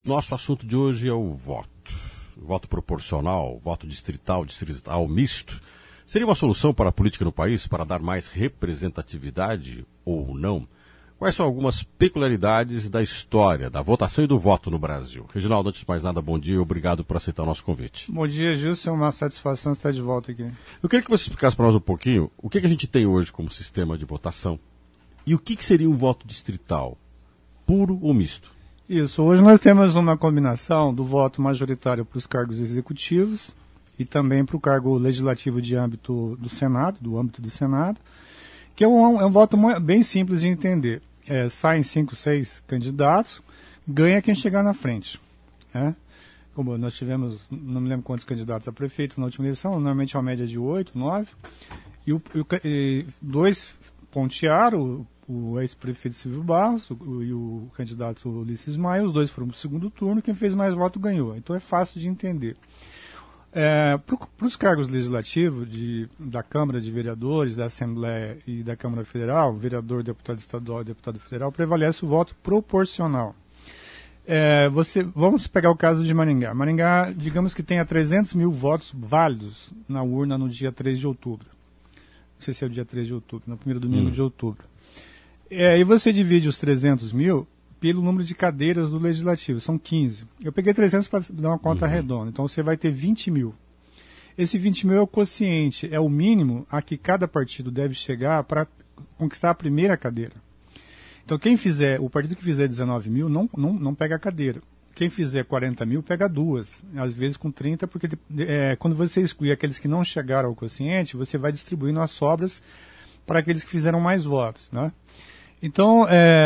Nosso assunto de hoje é o voto. Voto proporcional, voto distrital misto. Seria uma solução para a política no país, para dar mais representatividade ou não? Quais são algumas peculiaridades da história, da votação e do voto no Brasil? Reginaldo, antes de mais nada, bom dia e obrigado por aceitar o nosso convite. Bom dia, Gilson. É uma satisfação estar de volta aqui. Eu queria que você explicasse para nós um pouquinho o que a gente tem hoje como sistema de votação e o que seria um voto distrital, puro ou misto? Isso. Hoje nós temos uma combinação do voto majoritário para os cargos executivos e também para o cargo legislativo de âmbito do Senado, que é um voto bem simples de entender. Saem 5, 6 candidatos, ganha quem chegar na frente. Como nós tivemos, não me lembro quantos candidatos a prefeito na última eleição, normalmente é uma média de 8, 9, e dois pontearam, o ex-prefeito Silvio Barros e o candidato Ulisses Maia, os dois foram para o segundo turno, quem fez mais voto ganhou. Então é fácil de entender. Para os cargos legislativos da Câmara de Vereadores, da Assembleia e da Câmara Federal, vereador, deputado estadual e deputado federal, prevalece o voto proporcional. Vamos pegar o caso de Maringá. Maringá, digamos que tenha 300 mil votos válidos na urna no dia 3 de outubro. Não sei se é o dia 3 de outubro, no primeiro domingo de outubro. E você divide os 300 mil pelo número de cadeiras do Legislativo, são 15. Eu peguei 300 para dar uma conta redonda, então você vai ter 20 mil. Esse 20 mil é o quociente, é o mínimo a que cada partido deve chegar para conquistar a primeira cadeira. Então o partido que fizer 19 mil não pega a cadeira. Quem fizer 40 mil pega duas, às vezes com 30, porque quando você exclui aqueles que não chegaram ao quociente, você vai distribuindo as sobras para aqueles que fizeram mais votos, né? Então,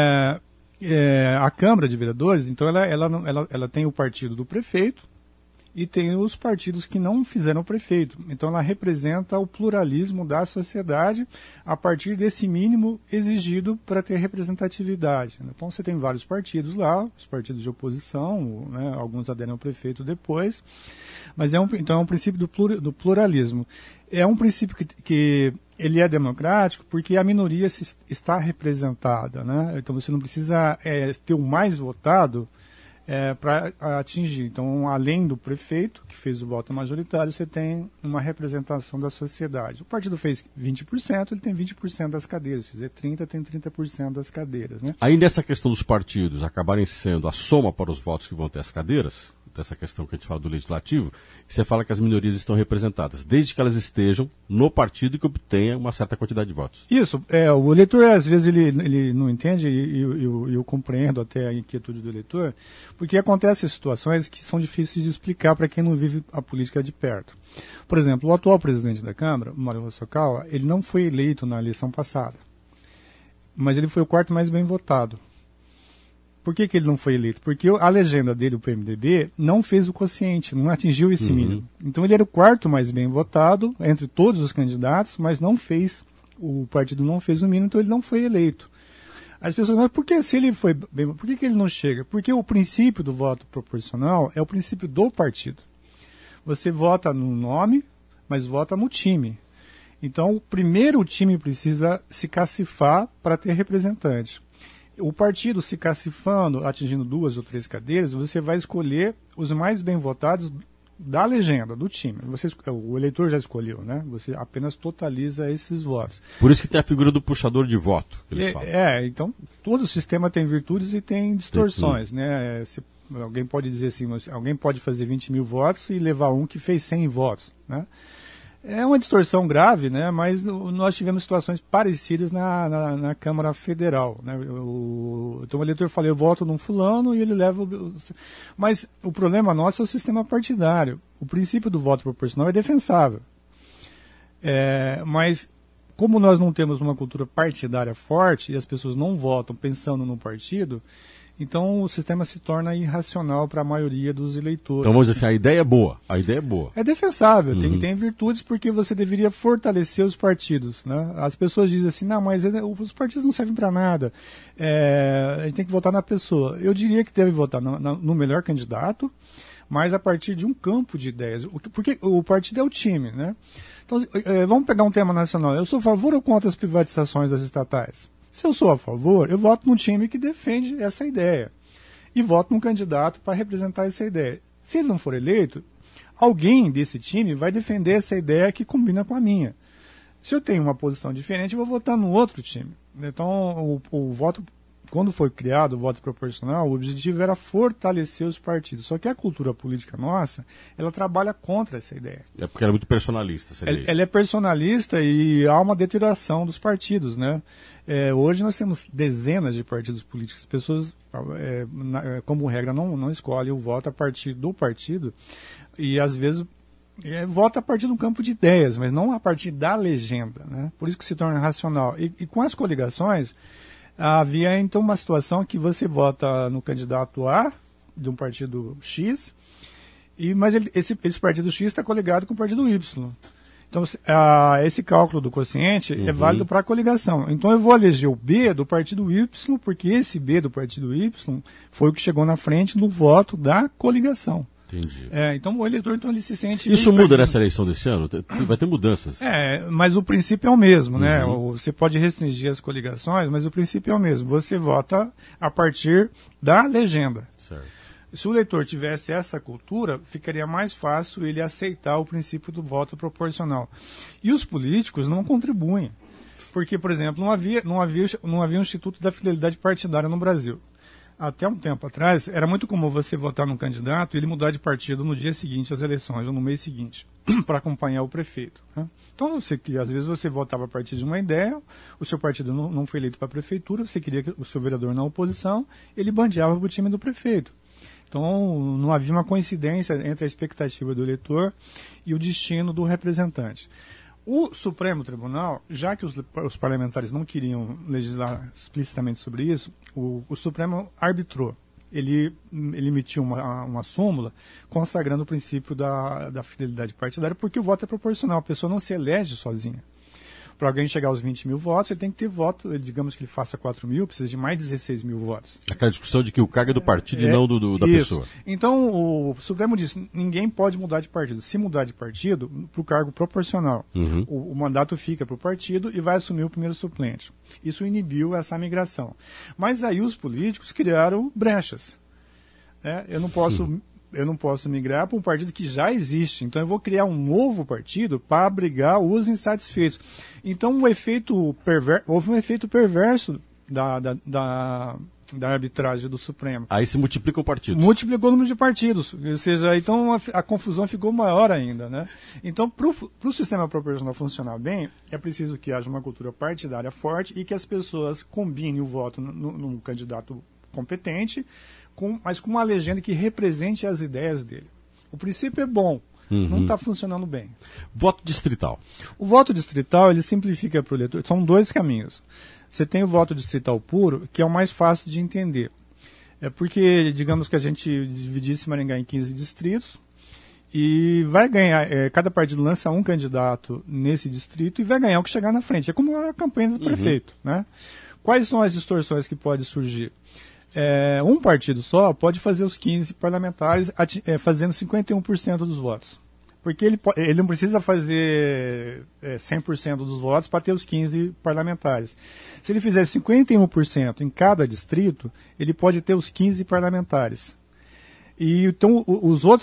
a Câmara de Vereadores, então ela tem o partido do prefeito e tem os partidos que não fizeram o prefeito. Então, ela representa o pluralismo da sociedade a partir desse mínimo exigido para ter representatividade. Então, você tem vários partidos lá, os partidos de oposição, né, alguns aderem ao prefeito depois, mas então é um princípio do pluralismo. É um princípio que ele é democrático porque a minoria está representada, né? Então você não precisa ter o mais votado para atingir. Então, além do prefeito, que fez o voto majoritário, você tem uma representação da sociedade. O partido fez 20%, ele tem 20% das cadeiras. Se fizer 30%, tem 30% das cadeiras, né? Aí nessa questão dos partidos acabarem sendo a soma para os votos que vão ter as cadeiras, dessa questão que a gente fala do legislativo, você fala que as minorias estão representadas, desde que elas estejam no partido que obtenha uma certa quantidade de votos. Isso, o eleitor às vezes ele não entende, e eu compreendo até a inquietude do eleitor, porque acontecem situações que são difíceis de explicar para quem não vive a política de perto. Por exemplo, o atual presidente da Câmara, Mário Hosokawa, ele não foi eleito na eleição passada, mas ele foi o quarto mais bem votado. Por que ele não foi eleito? Porque a legenda dele, o PMDB, não fez o quociente, não atingiu esse mínimo. Então ele era o quarto mais bem votado entre todos os candidatos, mas o partido não fez o mínimo, então ele não foi eleito. As pessoas, mas por que se ele foi bem, por que ele não chega? Porque o princípio do voto proporcional é o princípio do partido. Você vota no nome, mas vota no time. Então, primeiro o time precisa se cacifar para ter representante. O partido se cacifando, atingindo 2 ou 3 cadeiras, você vai escolher os mais bem votados da legenda, do time. O eleitor já escolheu, né? Você apenas totaliza esses votos. Por isso que tem a figura do puxador de voto, que eles falam. Então todo sistema tem virtudes e tem distorções, né? Alguém pode dizer assim, alguém pode fazer 20 mil votos e levar um que fez 100 votos, né? É uma distorção grave, né? Mas nós tivemos situações parecidas na Câmara Federal, né? Então o eleitor fala, eu voto num fulano e ele leva... Mas o problema nosso é o sistema partidário. O princípio do voto proporcional é defensável. Mas como nós não temos uma cultura partidária forte e as pessoas não votam pensando no partido, então o sistema se torna irracional para a maioria dos eleitores. Então vamos dizer assim, a ideia é boa. É defensável, tem virtudes porque você deveria fortalecer os partidos, né? As pessoas dizem assim, não, mas os partidos não servem para nada, a gente tem que votar na pessoa. Eu diria que deve votar no melhor candidato, mas a partir de um campo de ideias, porque o partido é o time, né? Então vamos pegar um tema nacional, eu sou a favor ou contra as privatizações das estatais? Se eu sou a favor, eu voto num time que defende essa ideia. e vota num candidato para representar essa ideia. Se ele não for eleito, alguém desse time vai defender essa ideia que combina com a minha. Se eu tenho uma posição diferente, eu vou votar no outro time. Então, o voto, quando foi criado o voto proporcional, o objetivo era fortalecer os partidos. Só que a cultura política nossa, ela trabalha contra essa ideia. É porque ela é muito personalista. Ela é personalista e há uma deterioração dos partidos, né? Hoje nós temos dezenas de partidos políticos. As pessoas, como regra, não escolhem o voto a partir do partido e, às vezes, vota a partir do campo de ideias, mas não a partir da legenda, né? Por isso que se torna racional. E com as coligações, havia então uma situação que você vota no candidato A, de um partido X, mas esse partido X está coligado com o partido Y. Então, esse cálculo do quociente é válido para a coligação. Então, eu vou eleger o B do partido Y, porque esse B do partido Y foi o que chegou na frente no voto da coligação. Entendi. Então o eleitor ele se sente... Isso muda nessa eleição desse ano? Vai ter mudanças? Mas o princípio é o mesmo, né? Você pode restringir as coligações, mas o princípio é o mesmo. Você vota a partir da legenda. Certo. Se o eleitor tivesse essa cultura, ficaria mais fácil ele aceitar o princípio do voto proporcional. E os políticos não contribuem. Porque, por exemplo, não havia um Instituto da Fidelidade Partidária no Brasil. Até um tempo atrás, era muito comum você votar num candidato e ele mudar de partido no dia seguinte às eleições, ou no mês seguinte, para acompanhar o prefeito, né? Então, às vezes você votava a partir de uma ideia, o seu partido não foi eleito para a prefeitura, você queria que o seu vereador na oposição, ele bandeava para o time do prefeito. Então, não havia uma coincidência entre a expectativa do eleitor e o destino do representante. O Supremo Tribunal, já que os parlamentares não queriam legislar explicitamente sobre isso, o Supremo arbitrou. Ele emitiu uma súmula consagrando o princípio da fidelidade partidária, porque o voto é proporcional, a pessoa não se elege sozinha. Para alguém chegar aos 20 mil votos, ele tem que ter voto, digamos que ele faça 4 mil, precisa de mais 16 mil votos. Aquela discussão de que o cargo é do partido e não da pessoa. Então, o Supremo disse, ninguém pode mudar de partido. Se mudar de partido, para o cargo proporcional, o mandato fica para o partido e vai assumir o primeiro suplente. Isso inibiu essa migração. Mas aí os políticos criaram brechas. Eu não posso migrar para um partido que já existe. Então, eu vou criar um novo partido para abrigar os insatisfeitos. Então, houve um efeito perverso da arbitragem do Supremo. Aí se multiplicam partidos. Multiplicou o número de partidos. Ou seja, então a confusão ficou maior ainda, né? Então, para o sistema proporcional funcionar bem, é preciso que haja uma cultura partidária forte e que as pessoas combinem o voto num candidato competente, mas com uma legenda que represente as ideias dele. O princípio é bom, não está funcionando bem. Voto distrital. O voto distrital, ele simplifica para o eleitor. São dois caminhos. Você tem o voto distrital puro, que é o mais fácil de entender. Porque, digamos que a gente dividisse Maringá em 15 distritos, e vai ganhar, cada partido lança um candidato nesse distrito e vai ganhar o que chegar na frente. É como a campanha do prefeito, né? Quais são as distorções que podem surgir? Um partido só pode fazer os 15 parlamentares fazendo 51% dos votos. Porque ele não precisa fazer 100% dos votos para ter os 15 parlamentares. Se ele fizer 51% em cada distrito, ele pode ter os 15 parlamentares. E então os outros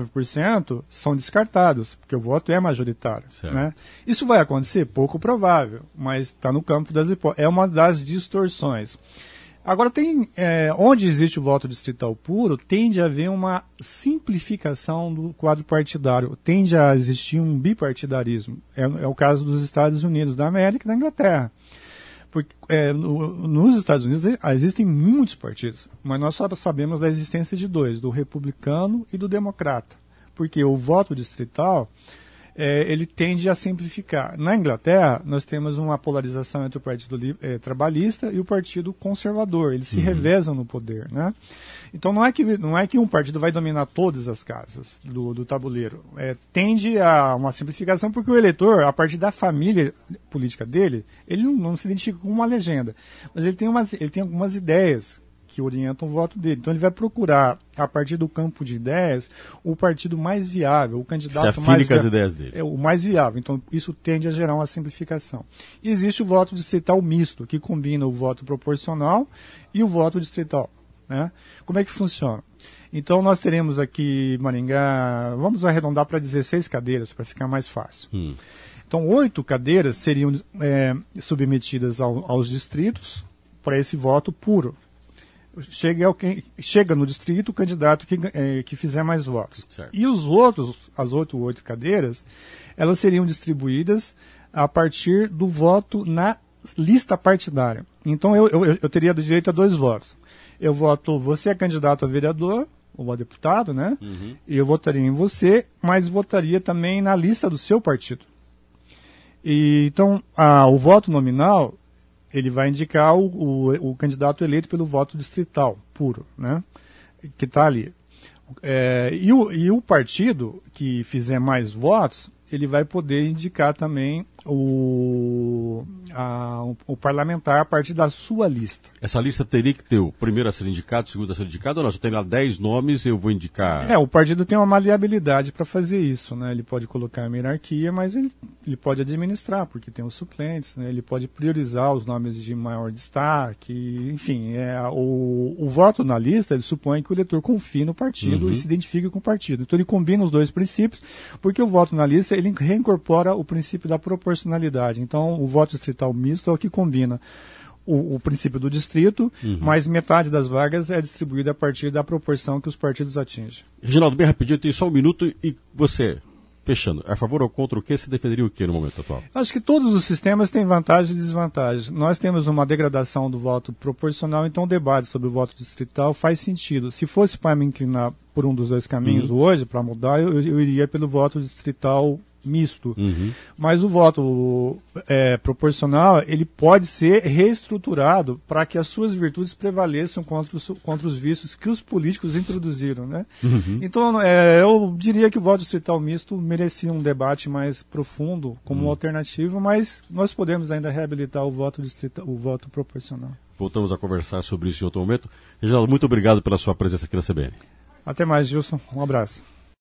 49% são descartados, porque o voto é majoritário, né? Isso vai acontecer? Pouco provável, mas está no campo das hipóteses. É uma das distorções. Agora, onde existe o voto distrital puro, tende a haver uma simplificação do quadro partidário, tende a existir um bipartidarismo. É o caso dos Estados Unidos da América e da Inglaterra. Porque, nos Estados Unidos existem muitos partidos, mas nós só sabemos da existência de dois, do republicano e do democrata. Porque o voto distrital, ele tende a simplificar. Na Inglaterra, nós temos uma polarização entre o Partido Trabalhista e o Partido Conservador. Eles se revezam no poder, né? Então, não é que um partido vai dominar todas as casas do tabuleiro. Tende a uma simplificação, porque o eleitor, a partir da família política dele, ele não se identifica com uma legenda. Mas ele tem algumas ideias que orientam o voto dele. Então ele vai procurar, a partir do campo de ideias, o partido mais viável, o candidato mais com as ideias dele. O mais viável. Então isso tende a gerar uma simplificação. E existe o voto distrital misto, que combina o voto proporcional e o voto distrital. né? Como é que funciona? Então nós teremos aqui Maringá, vamos arredondar para 16 cadeiras, para ficar mais fácil. Então 8 cadeiras seriam submetidas aos distritos para esse voto puro. Chega no distrito o candidato que fizer mais votos. Certo. E as 8 cadeiras, elas seriam distribuídas a partir do voto na lista partidária. Então eu teria direito a 2 votos. Eu voto, você é candidato a vereador, ou a deputado, né? E eu votaria em você, mas votaria também na lista do seu partido. E, então, o voto nominal, ele vai indicar o candidato eleito pelo voto distrital, puro, né? Que está ali. E o partido que fizer mais votos, ele vai poder indicar também o parlamentar a partir da sua lista. Essa lista teria que ter o primeiro a ser indicado, o segundo a ser indicado, ou não? Se eu tenho lá 10 nomes, eu vou indicar... O partido tem uma maleabilidade para fazer isso, né? Ele pode colocar uma hierarquia, mas ele pode administrar, porque tem os suplentes, né? Ele pode priorizar os nomes de maior destaque, enfim. O voto na lista, ele supõe que o eleitor confie no partido e se identifique com o partido. Então ele combina os 2 princípios, porque o voto na lista, ele reincorpora o princípio da proporcionalidade. Então, o voto distrital misto é o que combina o princípio do distrito, mas metade das vagas é distribuída a partir da proporção que os partidos atingem. Reginaldo, bem rapidinho, tem só um minuto e você, fechando, a favor ou contra o que? Se defenderia o que no momento atual? Acho que todos os sistemas têm vantagens e desvantagens. Nós temos uma degradação do voto proporcional, então o debate sobre o voto distrital faz sentido. Se fosse para me inclinar por um dos 2 caminhos hoje, para mudar, eu iria pelo voto distrital misto. Mas o voto proporcional, ele pode ser reestruturado para que as suas virtudes prevaleçam contra os vícios que os políticos introduziram, né? Então, eu diria que o voto distrital misto merecia um debate mais profundo como alternativa, mas nós podemos ainda reabilitar o voto proporcional. Voltamos a conversar sobre isso em outro momento. Reginaldo, muito obrigado pela sua presença aqui na CBN. Até mais, Gilson. Um abraço.